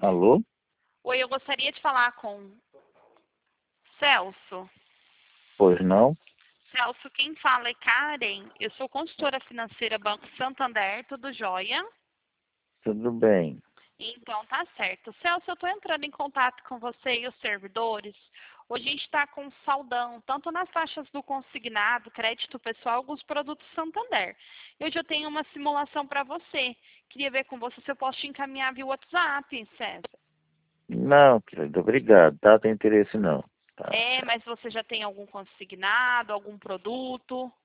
Alô? Oi, eu gostaria de falar com Celso. Pois não? Celso, quem fala é Karen. Eu sou consultora financeira Banco Santander, tudo jóia? Tudo bem. Então tá certo. Celso, eu estou entrando em contato com você e os servidores. Hoje a gente está com saldão, tanto nas taxas do consignado, crédito pessoal, alguns produtos Santander. Hoje eu tenho uma simulação para você. Queria ver com você se eu posso te encaminhar via WhatsApp, César. Não, querido, obrigado. Tá? Tem interesse não. Tá, É, tchau. mas você já tem algum consignado, algum produto?